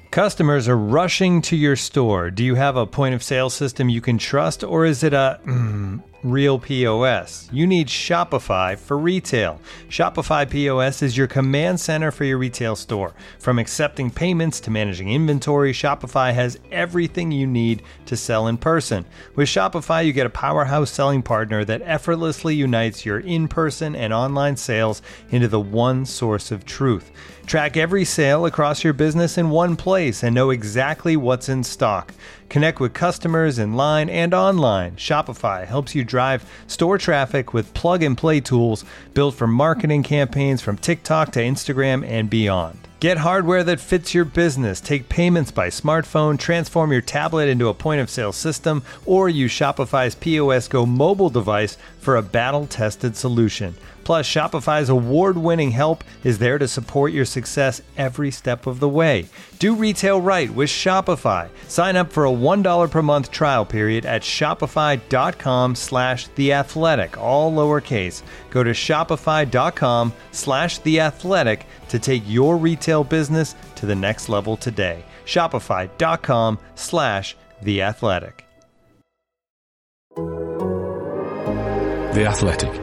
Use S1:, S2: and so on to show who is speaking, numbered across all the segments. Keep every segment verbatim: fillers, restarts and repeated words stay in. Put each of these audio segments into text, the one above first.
S1: Customers are rushing to your store. Do you have a point of sale system you can trust, or is it a mm, real P O S? You need Shopify for retail. Shopify P O S is your command center for your retail store. From accepting payments to managing inventory, Shopify has everything you need to sell in person. With Shopify, you get a powerhouse selling partner that effortlessly unites your in-person and online sales into the one source of truth. Track every sale across your business in one place and know exactly what's in stock. Connect with customers in line and online. Shopify helps you drive store traffic with plug-and-play tools built for marketing campaigns from TikTok to Instagram and beyond. Get hardware that fits your business. Take payments by smartphone, transform your tablet into a point-of-sale system, or use Shopify's P O S Go mobile device for a battle-tested solution. Plus, Shopify's award-winning help is there to support your success every step of the way. Do retail right with Shopify. Sign up for a one dollar per month trial period at shopify.com slash theathletic, all lowercase. Go to shopify.com slash theathletic to take your retail business to the next level today. Shopify.com slash theathletic.
S2: The Athletic.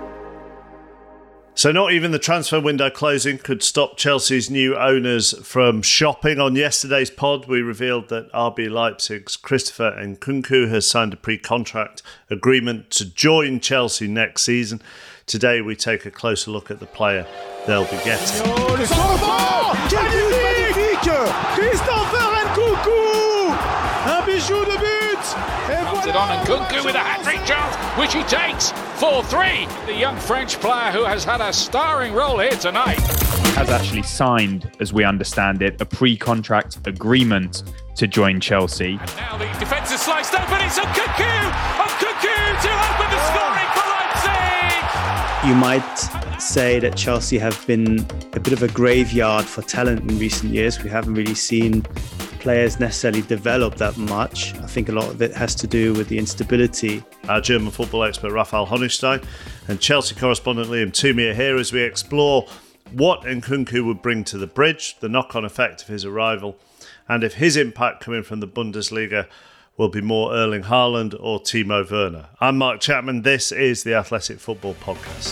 S3: So not even the transfer window closing could stop Chelsea's new owners from shopping. On yesterday's pod, we revealed that R B Leipzig's Christopher Nkunku has signed a pre-contract agreement to join Chelsea next season. Today, we take a closer look at the player they'll be getting.
S4: Oh, le centre! Magnifique! Christopher Nkunku! Un bijou de but!
S5: Puts it on Nkunku with a hat-trick chance, which he takes. four three. The young French player who has had a starring role here tonight.
S6: Has actually signed, as we understand it, a pre-contract agreement to join Chelsea.
S5: And now the defence is sliced open. It's Nkunku! Nkunku to open the scoring for Leipzig!
S7: You might say that Chelsea have been a bit of a graveyard for talent in recent years. We haven't really seen players necessarily develop that much. I think a lot of it has to do with the instability.
S3: Our German football expert Raphael Honigstein and Chelsea correspondent Liam Toomey are here as we explore what Nkunku would bring to the bridge, the knock-on effect of his arrival, and if his impact coming from the Bundesliga will be more Erling Haaland or Timo Werner. I'm Mark Chapman. This is the Athletic Football Podcast.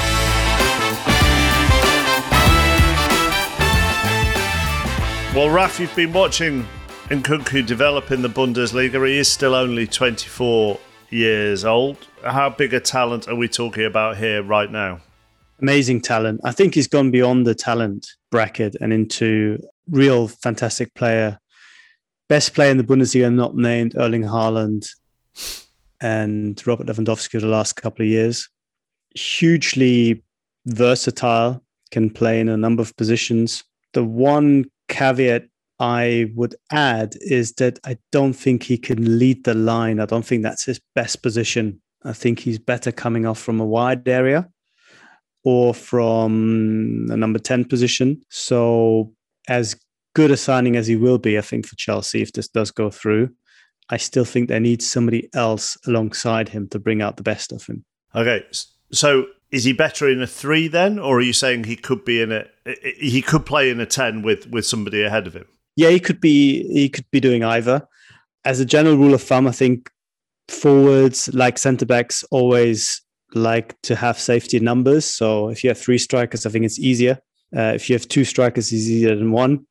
S3: Well, Raf, you've been watching Nkunku develop in the Bundesliga. He is still only twenty-four years old. How big a talent are we talking about here right now?
S7: Amazing talent. I think he's gone beyond the talent bracket and into real fantastic player. Best player in the Bundesliga not named Erling Haaland and Robert Lewandowski the last couple of years. Hugely versatile, can play in a number of positions. The one caveat I would add is that I don't think he can lead the line. I don't think that's his best position. I think he's better coming off from a wide area or from a number ten position. So as good a signing as he will be, I think, for Chelsea, if this does go through, I still think they need somebody else alongside him to bring out the best of him.
S3: Okay, so is he better in a three then, or are you saying he could be in a he could play in a ten with, with somebody ahead of him?
S7: Yeah, he could be he could be doing either. As a general rule of thumb, I think forwards, like centre backs, always like to have safety numbers. So if you have three strikers, I think it's easier. Uh, if you have two strikers, it's easier than one.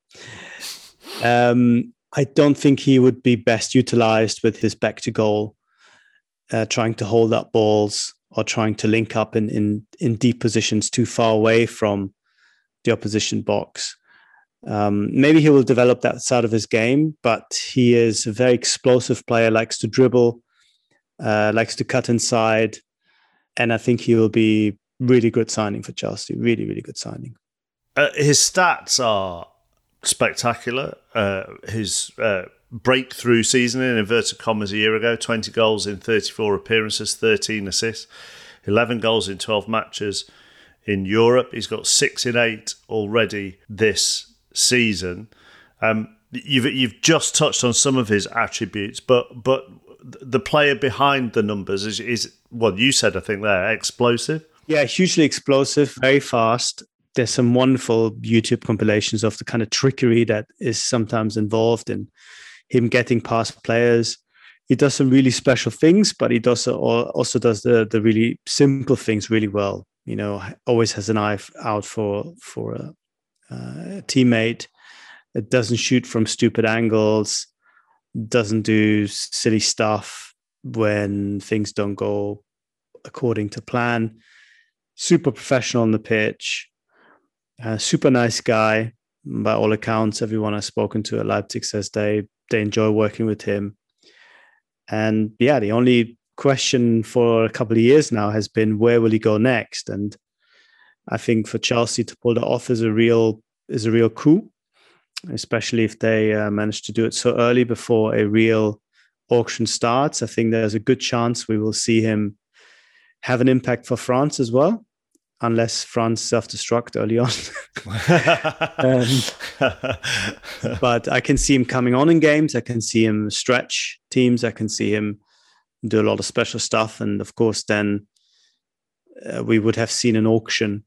S7: Um, I don't think he would be best utilised with his back to goal, uh, trying to hold up balls or trying to link up in, in, in deep positions too far away from the opposition box. Um, maybe he will develop that side of his game, but he is a very explosive player, likes to dribble, uh, likes to cut inside. And I think he will be really good signing for Chelsea. Really, really good signing.
S3: Uh, his stats are spectacular. Uh, his uh, breakthrough season, in inverted commas, a year ago, twenty goals in thirty-four appearances, thirteen assists, eleven goals in twelve matches in Europe. He's got six in eight already this season. Um, you've you've just touched on some of his attributes, but but the player behind the numbers is, is what you said, I think, there, explosive.
S7: Yeah, hugely explosive, very fast. there's some wonderful YouTube compilations of the kind of trickery that is sometimes involved in him getting past players. He does some really special things, but he does also does the the really simple things really well. You know, always has an eye out for for a, a teammate. It doesn't shoot from stupid angles, doesn't do silly stuff when things don't go according to plan. Super professional on the pitch. Uh, super nice guy. By all accounts, everyone I've spoken to at Leipzig says they they enjoy working with him. And yeah, the only question for a couple of years now has been, where will he go next? And I think for Chelsea to pull that off is a real is a real coup, especially if they uh, manage to do it so early before a real auction starts. I think there's a good chance we will see him have an impact for France as well, unless France self-destruct early on. um, but I can see him coming on in games. I can see him stretch teams. I can see him do a lot of special stuff. And of course, then uh, we would have seen an auction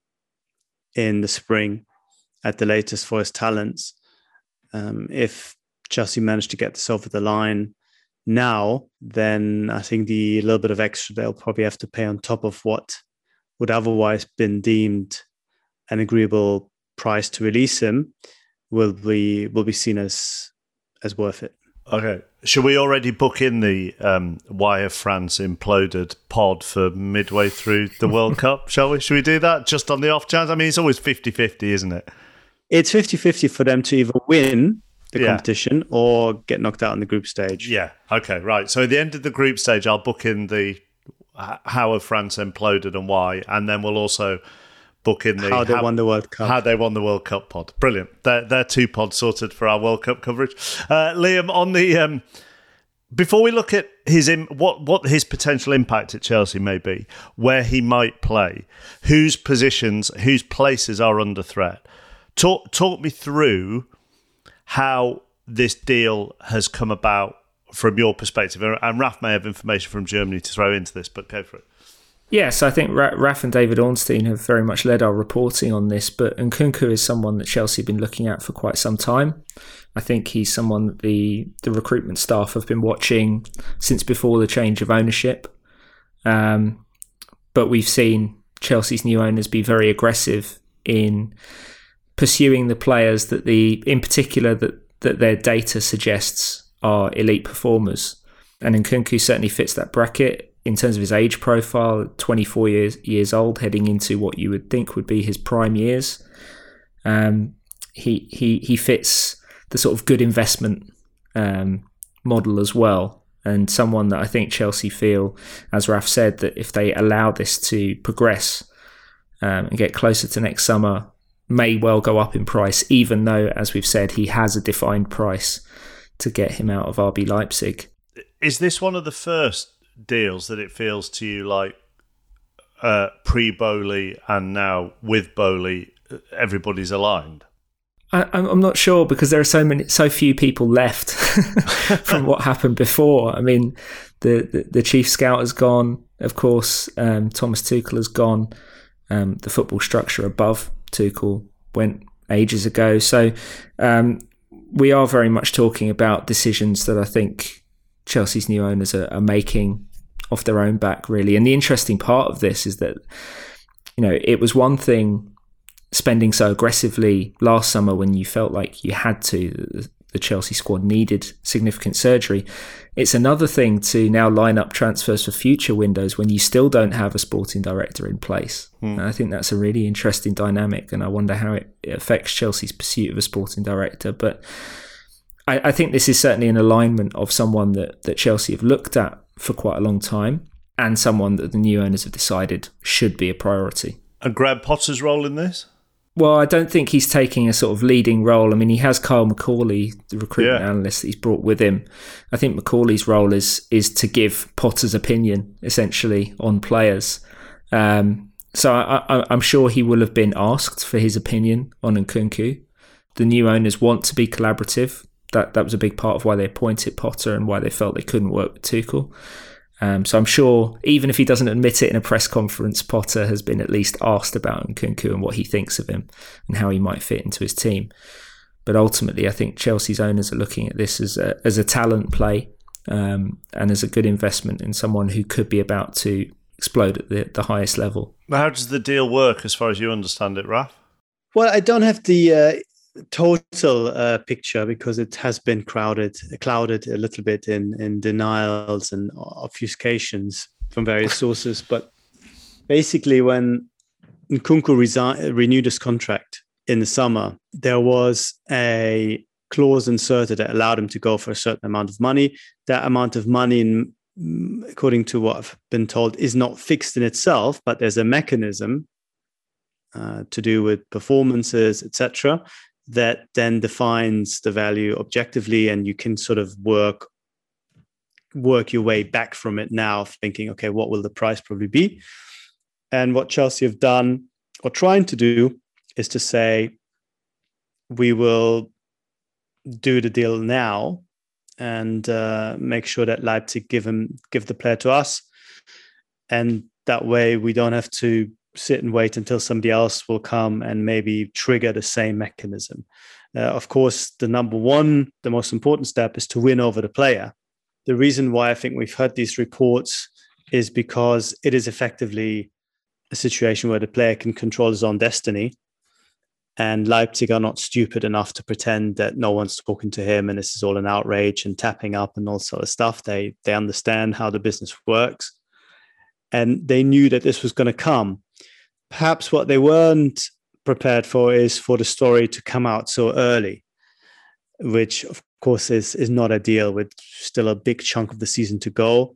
S7: in the spring at the latest for his talents. Um, if Chelsea managed to get this over the line now, then I think the little bit of extra they'll probably have to pay on top of what would otherwise been deemed an agreeable price to release him will be will be seen as as worth it.
S3: Okay. Should we already book in the um, Why Have France Imploded pod for midway through the World Cup, shall we? Should we do that just on the off chance? I mean, it's always fifty-fifty, isn't it?
S7: It's fifty-fifty for them to either win the
S3: yeah.
S7: competition or get knocked out in the group stage.
S3: Yeah. Okay, right. So at the end of the group stage, I'll book in the How Have France Imploded and Why, and then we'll also book in the
S7: How They how, Won the World Cup.
S3: How They Won the World Cup pod. Brilliant. They're, they're two pods sorted for our World Cup coverage. Uh, Liam, on the um, before we look at his im- what what his potential impact at Chelsea may be, where he might play, whose positions, whose places are under threat. Talk talk me through how this deal has come about from your perspective. And Raf may have information from Germany to throw into this, but go for it.
S8: Yes, I think Raf and David Ornstein have very much led our reporting on this, but Nkunku is someone that Chelsea have been looking at for quite some time. I think he's someone that the, the recruitment staff have been watching since before the change of ownership. Um, but we've seen Chelsea's new owners be very aggressive in pursuing the players that the, in particular, that, that their data suggests are elite performers. And Nkunku certainly fits that bracket. In terms of his age profile, twenty-four years years old, heading into what you would think would be his prime years. Um, he he he fits the sort of good investment um, model as well, and someone that I think Chelsea feel, as Raf said, that if they allow this to progress um, and get closer to next summer, may well go up in price, even though, as we've said, he has a defined price to get him out of R B Leipzig.
S3: Is this one of the first deals that it feels to you like uh, pre-Bowley and now with Bowley, everybody's aligned?
S8: I, I'm not sure, because there are so many, so few people left from what happened before. I mean, the, the, the chief scout has gone, of course. Um, Thomas Tuchel has gone. Um, the football structure above Tuchel went ages ago. So um, we are very much talking about decisions that I think Chelsea's new owners are, are making off their own back, really. And the interesting part of this is that, you know, it was one thing spending so aggressively last summer when you felt like you had to, the Chelsea squad needed significant surgery. It's another thing to now line up transfers for future windows when you still don't have a sporting director in place. Hmm. And I think that's a really interesting dynamic, and I wonder how it, it affects Chelsea's pursuit of a sporting director. But I, I think this is certainly an alignment of someone that, that Chelsea have looked at for quite a long time, and someone that the new owners have decided should be a priority.
S3: And Graham Potter's role in this?
S8: Well, I don't think he's taking a sort of leading role. I mean, he has Kyle McCauley, the recruitment yeah. analyst that he's brought with him. I think McCauley's role is is to give Potter's opinion, essentially, on players. Um, so I, I, I'm sure he will have been asked for his opinion on Nkunku. The new owners want to be collaborative. That that was a big part of why they appointed Potter and why they felt they couldn't work with Tuchel. Um, so I'm sure, even if he doesn't admit it in a press conference, Potter has been at least asked about Nkunku and what he thinks of him and how he might fit into his team. But ultimately, I think Chelsea's owners are looking at this as a, as a talent play um, and as a good investment in someone who could be about to explode at the, the highest level.
S3: How does the deal work as far as you understand it, Raf?
S7: Well, I don't have the uh, total uh, picture because it has been crowded, clouded a little bit in, in denials and obfuscations from various sources. But basically, when Nkunku resi- renewed his contract in the summer, there was a clause inserted that allowed him to go for a certain amount of money. That amount of money, in, according to what I've been told, is not fixed in itself, but there's a mechanism uh, to do with performances, et cetera, that then defines the value objectively, and you can sort of work work your way back from it now, thinking, okay, what will the price probably be? And what Chelsea have done, or trying to do, is to say, we will do the deal now and uh, make sure that Leipzig give him give the player to us, and that way we don't have to sit and wait until somebody else will come and maybe trigger the same mechanism. Uh, of course, the number one, the most important step is to win over the player. The reason why I think we've heard these reports is because it is effectively a situation where the player can control his own destiny. And Leipzig are not stupid enough to pretend that no one's talking to him and this is all an outrage and tapping up and all sort of stuff. They they understand how the business works. And they knew that this was going to come. Perhaps what they weren't prepared for is for the story to come out so early, which of course is, is not ideal with still a big chunk of the season to go.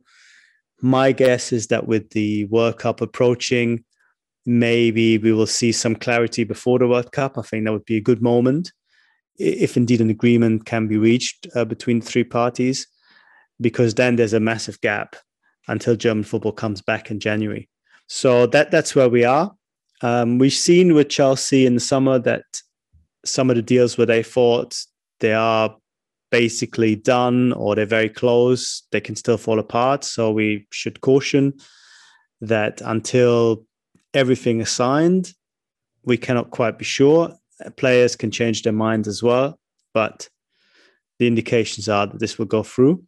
S7: My guess is that with the World Cup approaching, maybe we will see some clarity before the World Cup. I think that would be a good moment, if indeed an agreement can be reached uh, between the three parties, because then there's a massive gap until German football comes back in January. So that that's where we are. Um, we've seen with Chelsea in the summer that some of the deals where they thought they are basically done or they're very close, they can still fall apart. So we should caution that until everything is signed, we cannot quite be sure. Players can change their minds as well, but the indications are that this will go through.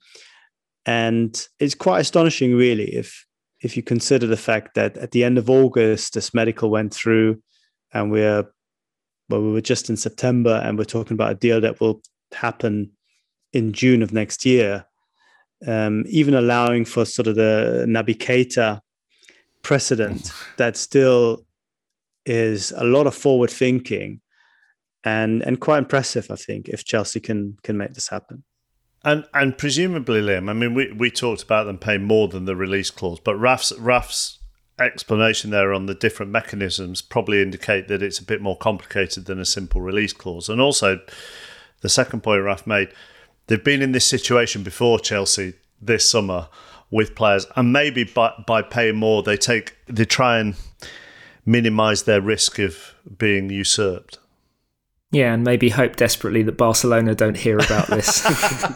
S7: And it's quite astonishing, really, if if you consider the fact that at the end of August, this medical went through, and we're well, we were just in September, and we're talking about a deal that will happen in June of next year. Um, even allowing for sort of the Naby Keita precedent, that still is a lot of forward thinking, and and quite impressive, I think, if Chelsea can can make this happen.
S3: And and presumably, Liam, I mean, we, we talked about them paying more than the release clause, but Raf's, Raf's explanation there on the different mechanisms probably indicate that it's a bit more complicated than a simple release clause. And also, the second point Raf made, they've been in this situation before, Chelsea, this summer with players, and maybe by, by paying more, they take they try and minimise their risk of being usurped.
S8: Yeah, and maybe hope desperately that Barcelona don't hear about this.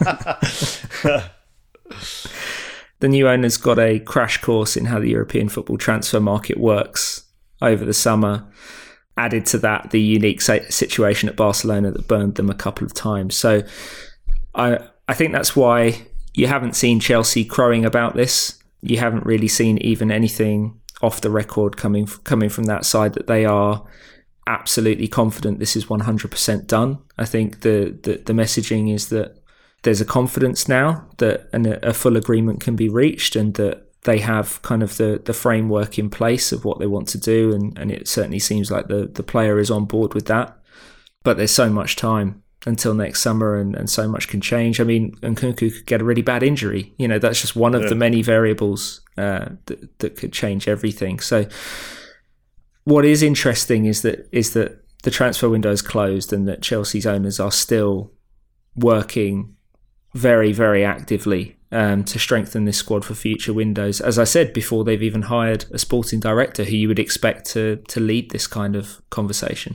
S8: The new owner's got a crash course in how the European football transfer market works over the summer. Added to that, the unique situation at Barcelona that burned them a couple of times. So I I think that's why you haven't seen Chelsea crowing about this. You haven't really seen even anything off the record coming coming from that side that they are absolutely confident this is one hundred percent done. I think the, the, the messaging is that there's a confidence now that an, a full agreement can be reached, and that they have kind of the, the framework in place of what they want to do. And, and it certainly seems like the, the player is on board with that. But there's so much time until next summer, and, and so much can change. I mean, Nkunku could get a really bad injury. You know, that's just one of yeah. the many variables uh, that, that could change everything. So what is interesting is that is that the transfer window is closed, and that Chelsea's owners are still working very, very actively um, to strengthen this squad for future windows. As I said before, they've even hired a sporting director who you would expect to to lead this kind of conversation.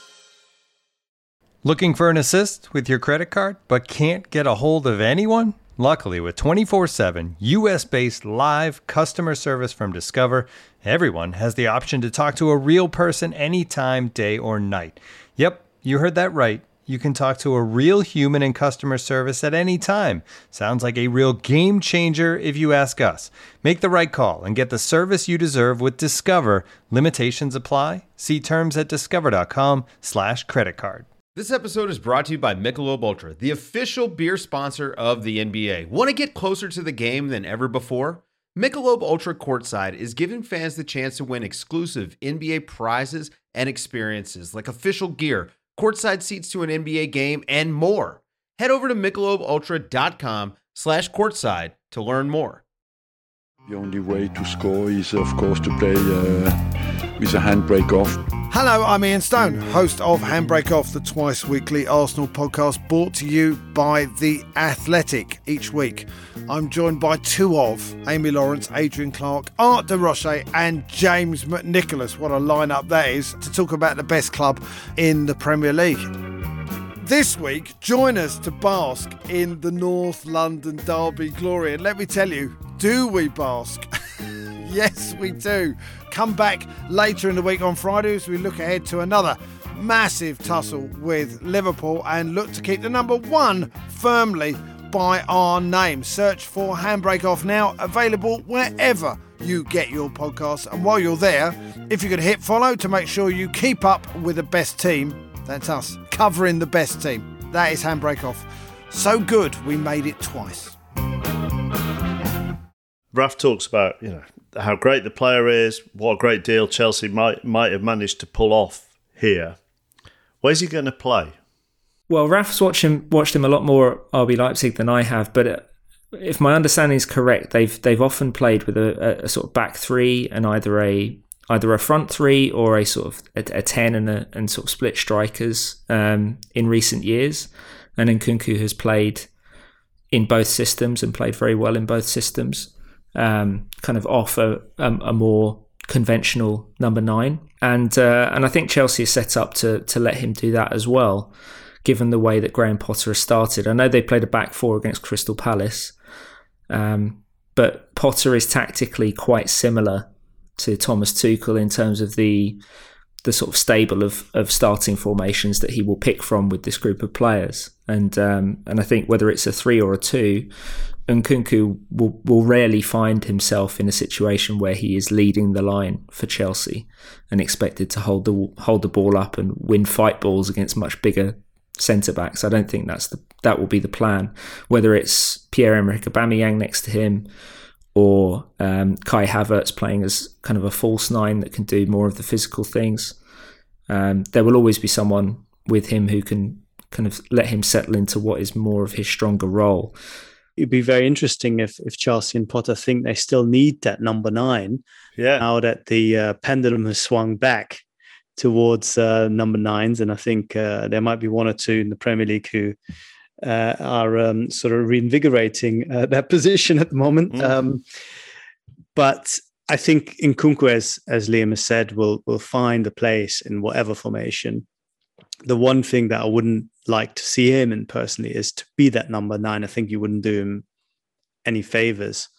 S1: Looking for an assist with your credit card but can't get a hold of anyone? Luckily, with twenty-four seven U S-based live customer service from Discover, everyone has the option to talk to a real person anytime, day or night. Yep, you heard that right. You can talk to a real human in customer service at any time. Sounds like a real game changer if you ask us. Make the right call and get the service you deserve with Discover. Limitations apply. See terms at discover.com slash credit card.
S9: This episode is brought to you by Michelob Ultra, the official beer sponsor of the N B A. Want to get closer to the game than ever before? Michelob Ultra Courtside is giving fans the chance to win exclusive N B A prizes and experiences like official gear, courtside seats to an N B A game, and more. Head over to michelobultra.com slash courtside to learn more.
S10: The only way to score is, of course, to play uh, with a handbrake off.
S11: Hello, I'm Ian Stone, host of Handbrake Off, the twice-weekly Arsenal podcast brought to you by The Athletic each week. I'm joined by two of Amy Lawrence, Adrian Clark, Art de Roche and James McNicholas. What a lineup that is to talk about the best club in the Premier League. This week, join us to bask in the North London derby glory. And let me tell you, do we bask? Yes, we do. Come back later in the week on Friday as we look ahead to another massive tussle with Liverpool and look to keep the number one firmly by our name. Search for Handbrake Off now, available wherever you get your podcasts. And while you're there, if you could hit follow to make sure you keep up with the best team, that's us, covering the best team. That is Handbrake Off. So good, we made it twice.
S3: Raf talks about, you know, how great the player is, what a great deal Chelsea might might have managed to pull off here. Where's he going to play?
S8: Well, Raf's watched him, watched him a lot more at R B Leipzig than I have, but if my understanding is correct, they've they've often played with a, a sort of back three and either a either a front three or a sort of a, a ten and a, and sort of split strikers um, in recent years. And Nkunku has played in both systems and played very well in both systems. Um, kind of off a, a, a more conventional number nine, and uh, and I think Chelsea is set up to to let him do that as well, given the way that Graham Potter has started. I know they played a back four against Crystal Palace, um, but Potter is tactically quite similar to Thomas Tuchel in terms of the the sort of stable of of starting formations that he will pick from with this group of players, and um, and I think whether it's a three or a two, Nkunku will, will rarely find himself in a situation where he is leading the line for Chelsea and expected to hold the hold the ball up and win fight balls against much bigger centre backs. I don't think that's the that will be the plan. Whether it's Pierre-Emerick Aubameyang next to him or um, Kai Havertz playing as kind of a false nine that can do more of the physical things, um, there will always be someone with him who can kind of let him settle into what is more of his stronger role.
S7: It'd be very interesting if, if Chelsea and Potter think they still need that number nine.
S3: Yeah.
S7: Now that the uh, pendulum has swung back towards uh, number nines, and I think uh, there might be one or two in the Premier League who uh, are um, sort of reinvigorating uh, that position at the moment. Mm. Um, but I think Nkunku, as as Liam has said, will will find a place in whatever formation. The one thing that I wouldn't like to see him in personally is to be that number nine. I think you wouldn't do him any favors.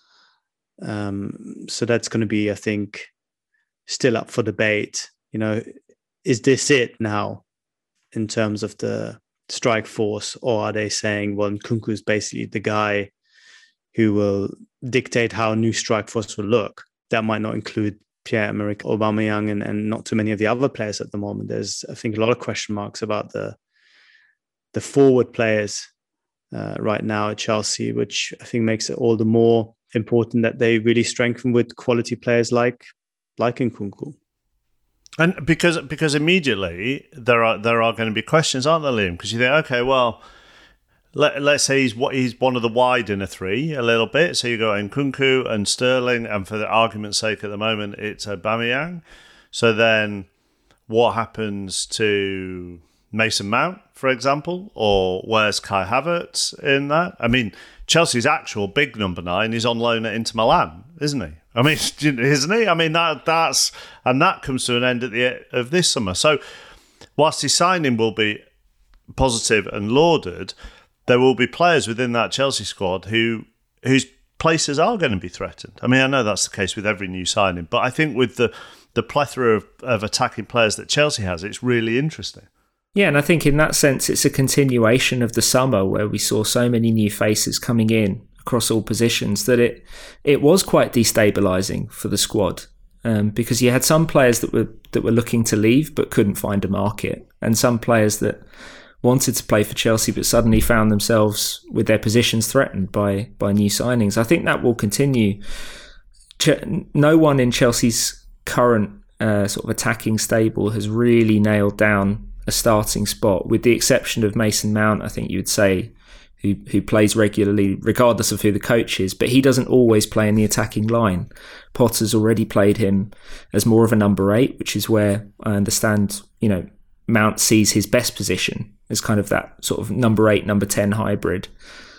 S7: Um, so that's going to be, I think, still up for debate. You know, is this it now in terms of the strike force, or are they saying, well, Nkunku is basically the guy who will dictate how a new strike force will look? That might not include Pierre-Emerick Aubameyang and, and not too many of the other players at the moment. There's, I think, a lot of question marks about the the forward players uh, right now at Chelsea, which I think makes it all the more important that they really strengthen with quality players like like Nkunku.
S3: And because because immediately there are there are going to be questions, aren't there, Liam? Because you think, okay, well, let, let's say he's what he's one of the wide in a three a little bit. So you go Nkunku and Sterling, and for the argument's sake, at the moment it's Aubameyang. So then, what happens to Mason Mount, for example, or where's Kai Havertz in that? I mean, Chelsea's actual big number nine is on loan at Inter Milan, isn't he? I mean, isn't he? I mean, that that's and that comes to an end at the of this summer. So, whilst his signing will be positive and lauded, there will be players within that Chelsea squad who whose places are going to be threatened. I mean, I know that's the case with every new signing, but I think with the, the plethora of, of attacking players that Chelsea has, it's really interesting.
S8: Yeah, and I think in that sense, it's a continuation of the summer where we saw so many new faces coming in across all positions that it it was quite destabilising for the squad. Um, because you had some players that were that were looking to leave but couldn't find a market, and some players that wanted to play for Chelsea but suddenly found themselves with their positions threatened by by new signings. I think that will continue. Ch- no one in Chelsea's current uh, sort of attacking stable has really nailed down a starting spot, with the exception of Mason Mount, I think you would say, who who plays regularly regardless of who the coach is, but he doesn't always play in the attacking line. Potter's already played him as more of a number eight, which is where I understand, you know, Mount sees his best position as kind of that sort of number eight, number ten hybrid.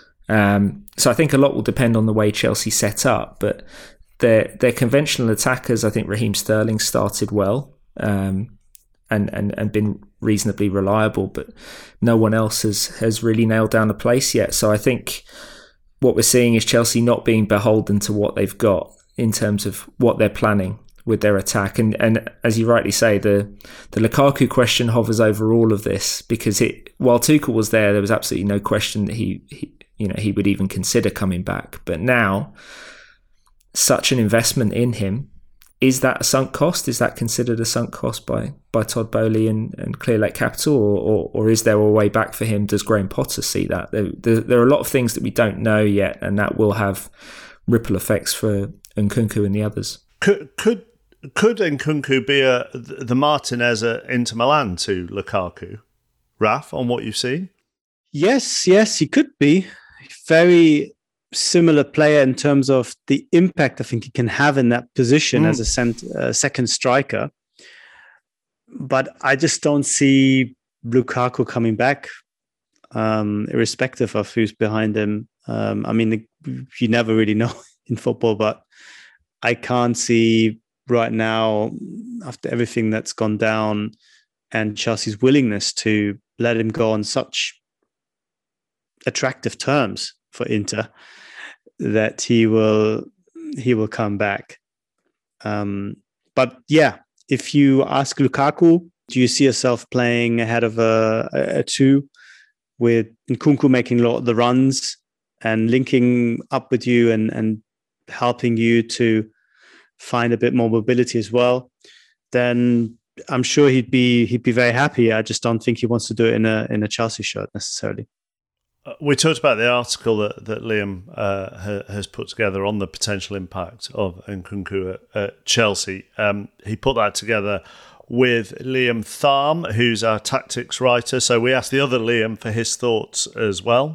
S8: Um, so I think a lot will depend on the way Chelsea set up, but their their conventional attackers, I think Raheem Sterling started well um, and, and, and been reasonably reliable, but no one else has, has really nailed down a place yet. So I think what we're seeing is Chelsea not being beholden to what they've got in terms of what they're planning with their attack. And and as you rightly say, the the Lukaku question hovers over all of this, because it while Tuchel was there, there was absolutely no question that he, he you know he would even consider coming back. But now, such an investment in him, is that a sunk cost? Is that considered a sunk cost by by Todd Boehly and, and Clearlake Capital, or, or or is there a way back for him? Does Graham Potter see that? There, there, there are a lot of things that we don't know yet, and that will have ripple effects for Nkunku and the others.
S3: Could could could Nkunku be a, the Martinez at Inter Milan to Lukaku? Raf, on what you've seen?
S7: Yes, yes, he could be. Very similar player in terms of the impact I think he can have in that position mm. as a cent- uh, second striker. But I just don't see Lukaku coming back, um, irrespective of who's behind him. Um, I mean, you never really know in football, but I can't see right now, after everything that's gone down and Chelsea's willingness to let him go on such attractive terms for Inter, that he will he will come back. Um, but yeah, if you ask Lukaku, do you see yourself playing ahead of a, a two with Nkunku making a lot of the runs and linking up with you and, and helping you to find a bit more mobility as well, then I'm sure he'd be he'd be very happy. I just don't think he wants to do it in a in a Chelsea shirt necessarily.
S3: We talked about the article that, that Liam uh, ha, has put together on the potential impact of Nkunku at, at Chelsea. Um, he put that together with Liam Tharm, who's our tactics writer. So we asked the other Liam for his thoughts as well.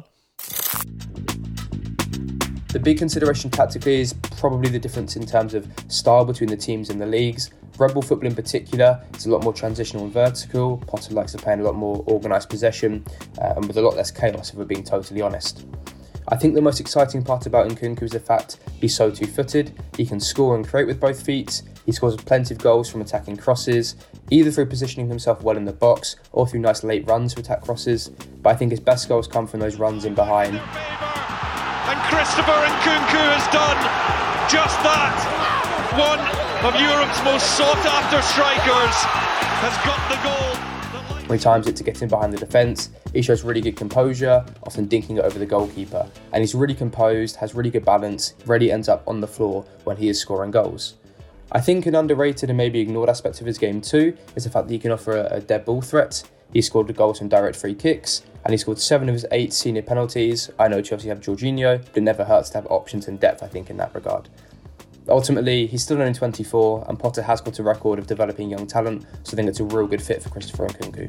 S12: The big consideration tactically is probably the difference in terms of style between the teams in the leagues. Red Bull football in particular is a lot more transitional and vertical. Potter likes to play in a lot more organised possession uh, and with a lot less chaos, if we're being totally honest. I think the most exciting part about Nkunku is the fact he's so two-footed. He can score and create with both feet. He scores plenty of goals from attacking crosses, either through positioning himself well in the box or through nice late runs to attack crosses. But I think his best goals come from those runs in behind.
S4: And Christopher Nkunku has done just that. One of Europe's most sought-after strikers has got the goal.
S12: When he times it to get in behind the defence, he shows really good composure, often dinking it over the goalkeeper. And he's really composed, has really good balance, rarely ends up on the floor when he is scoring goals. I think an underrated and maybe ignored aspect of his game too is the fact that he can offer a, a dead ball threat. He scored the goals from direct free kicks, and he scored seven of his eight senior penalties. I know Chelsea have Jorginho, but it never hurts to have options and depth, I think, in that regard. Ultimately, he's still only twenty-four, and Potter has got a record of developing young talent, so I think it's a real good fit for Christopher Nkunku.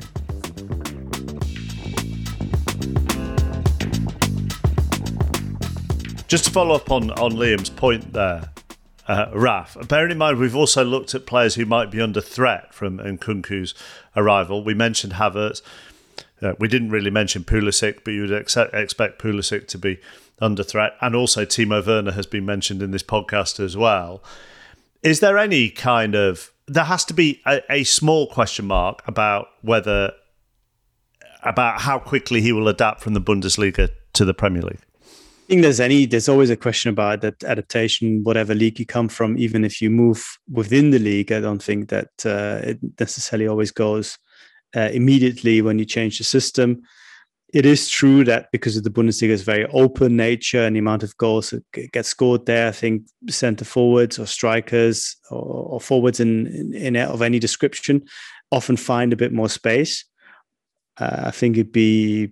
S3: Just to follow up on, on Liam's point there, uh, Raf, bearing in mind we've also looked at players who might be under threat from Nkunku's arrival. We mentioned Havertz. Uh, we didn't really mention Pulisic, but you would ex- expect Pulisic to be under threat. And also Timo Werner has been mentioned in this podcast as well. Is there any kind of... There has to be a, a small question mark about whether about how quickly he will adapt from the Bundesliga to the Premier League?
S7: I think there's any there's always a question about that adaptation, whatever league you come from. Even if you move within the league, I don't think that uh, it necessarily always goes uh, immediately when you change the system. It is true that because of the Bundesliga's very open nature and the amount of goals that get scored there, I think centre forwards or strikers or, or forwards in, in, in of any description often find a bit more space. Uh, I think it'd be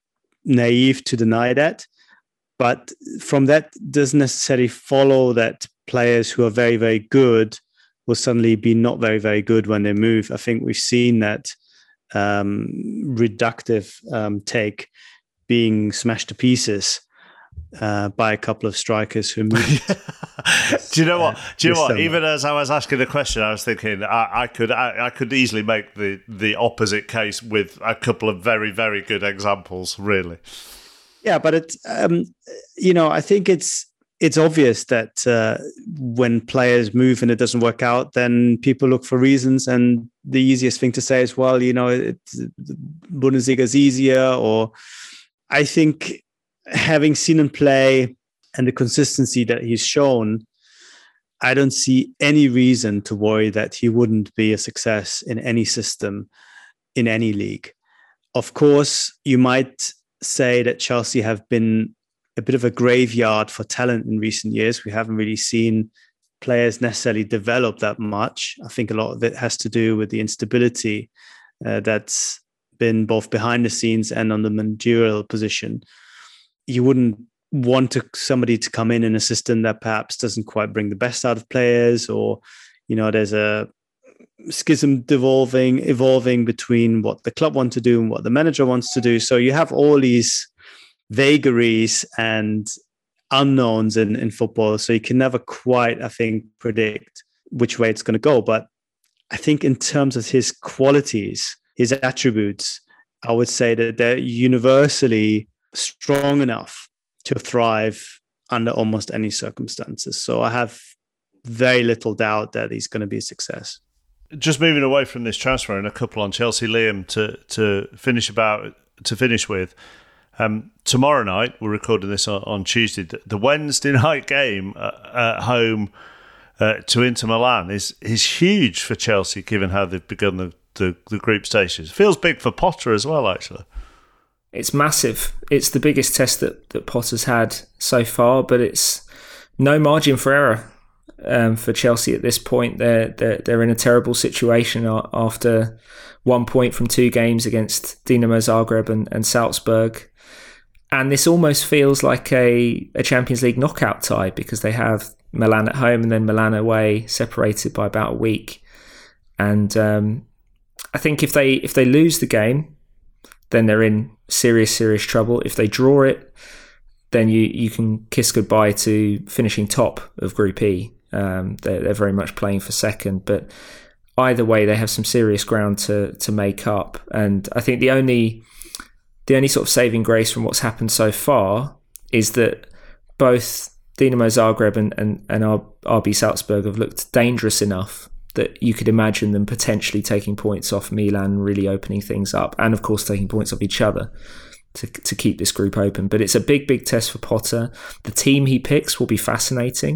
S7: naive to deny that. But from that doesn't necessarily follow that players who are very, very good will suddenly be not very, very good when they move. I think we've seen that um, reductive um, take being smashed to pieces uh, by a couple of strikers who moved.
S3: Do you know what? Do you know what?
S7: summer.
S3: Even as I was asking the question, I was thinking I, I could I, I could easily make the, the opposite case with a couple of very, very good examples, really.
S7: Yeah, but it's um, you know, I think it's it's obvious that uh, when players move and it doesn't work out, then people look for reasons, and the easiest thing to say is, well, you know, it's, Bundesliga is easier. Or I think having seen him play and the consistency that he's shown, I don't see any reason to worry that he wouldn't be a success in any system, in any league. Of course, you might say that Chelsea have been a bit of a graveyard for talent in recent years. We haven't really seen players necessarily develop that much. I think a lot of it has to do with the instability uh, that's been both behind the scenes and on the managerial position. You wouldn't want to, somebody to come in in a system that perhaps doesn't quite bring the best out of players, or, you know, there's a schism devolving, evolving between what the club want to do and what the manager wants to do. So you have all these vagaries and unknowns in, in football. So you can never quite, I think, predict which way it's going to go. But I think in terms of his qualities, his attributes, I would say that they're universally strong enough to thrive under almost any circumstances. So I have very little doubt that he's going to be a success.
S3: Just moving away from this transfer and a couple on Chelsea, Liam, to to finish about to finish with. Um, tomorrow night, we're recording this on, on Tuesday. The Wednesday night game uh, at home uh, to Inter Milan is is huge for Chelsea, given how they've begun the, the, the group stages. Feels big for Potter as well, actually.
S8: It's massive. It's the biggest test that, that Potter's had so far, but it's no margin for error. Um, for Chelsea at this point, they're, they're they're in a terrible situation after one point from two games against Dinamo Zagreb and, and Salzburg, and this almost feels like a, a Champions League knockout tie, because they have Milan at home and then Milan away, separated by about a week. And um, I think if they if they lose the game, then they're in serious serious trouble. If they draw it, then you you can kiss goodbye to finishing top of Group E. Um, they're, they're very much playing for second, but either way, they have some serious ground to to make up. And I think the only the only sort of saving grace from what's happened so far is that both Dinamo Zagreb and, and, and R B Salzburg have looked dangerous enough that you could imagine them potentially taking points off Milan, really opening things up, and of course taking points off each other to to keep this group open. But it's a big, big test for Potter. The team he picks will be fascinating.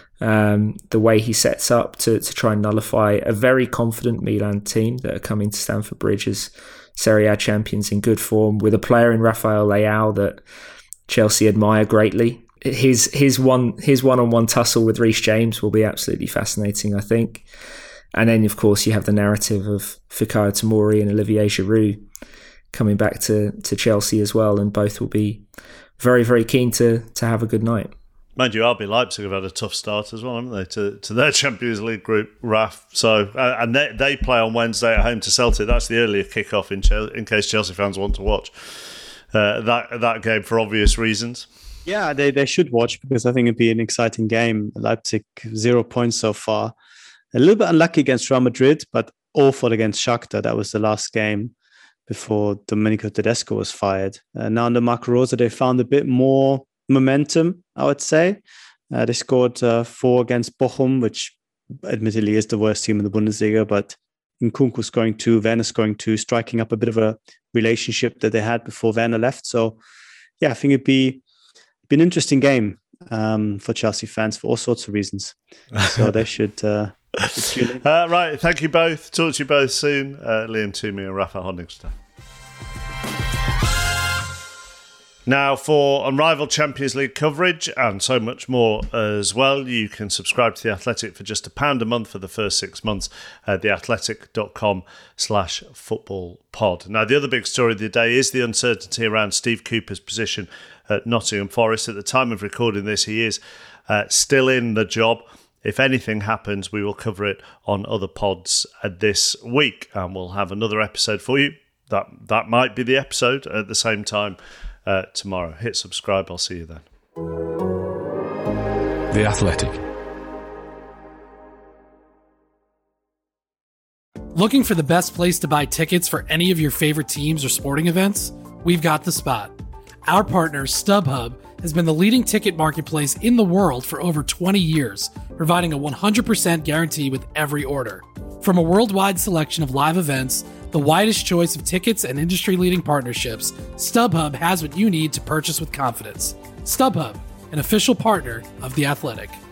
S8: Um, the way he sets up to, to try and nullify a very confident Milan team that are coming to Stamford Bridge as Serie A champions in good form, with a player in Rafael Leao that Chelsea admire greatly. His his one his one-on-one tussle with Reece James will be absolutely fascinating, I think. And then, of course, you have the narrative of Fikayo Tomori and Olivier Giroud coming back to, to Chelsea as well, and both will be very, very keen to to have a good night.
S3: Mind you, R B Leipzig have had a tough start as well, haven't they, to, to their Champions League group, Raf. So, uh, and they, they play on Wednesday at home to Celtic. That's the earlier kick-off in, Chelsea, in case Chelsea fans want to watch uh, that that game for obvious reasons.
S7: Yeah, they, they should watch, because I think it'd be an exciting game. Leipzig, zero points so far. A little bit unlucky against Real Madrid, but awful against Shakhtar. That was the last game before Domenico Tedesco was fired. Uh, now under Marco Rose, they found a bit more momentum, I would say. Uh, they scored uh, four against Bochum, which admittedly is the worst team in the Bundesliga, but Nkunku scoring two, Werner scoring two, striking up a bit of a relationship that they had before Werner left. So, yeah, I think it'd be, be an interesting game um, for Chelsea fans for all sorts of reasons. So they should... Uh,
S3: uh, right, thank you both. Talk to you both soon. Uh, Liam Toomey and Rafa Honigstein. Now, for unrivaled Champions League coverage and so much more as well, you can subscribe to The Athletic for just a pound a month for the first six months at theathletic.com slash football pod. Now, the other big story of the day is the uncertainty around Steve Cooper's position at Nottingham Forest. At the time of recording this, he is uh, still in the job. If anything happens, we will cover it on other pods uh, this week, and we'll have another episode for you. That, that might be the episode at the same time Uh, tomorrow. Hit subscribe. I'll see you then.
S2: The Athletic.
S13: Looking for the best place to buy tickets for any of your favorite teams or sporting events? We've got the spot. Our partner, StubHub, has been the leading ticket marketplace in the world for over twenty years, providing a one hundred percent guarantee with every order. From a worldwide selection of live events, the widest choice of tickets and industry-leading partnerships, StubHub has what you need to purchase with confidence. StubHub, an official partner of The Athletic.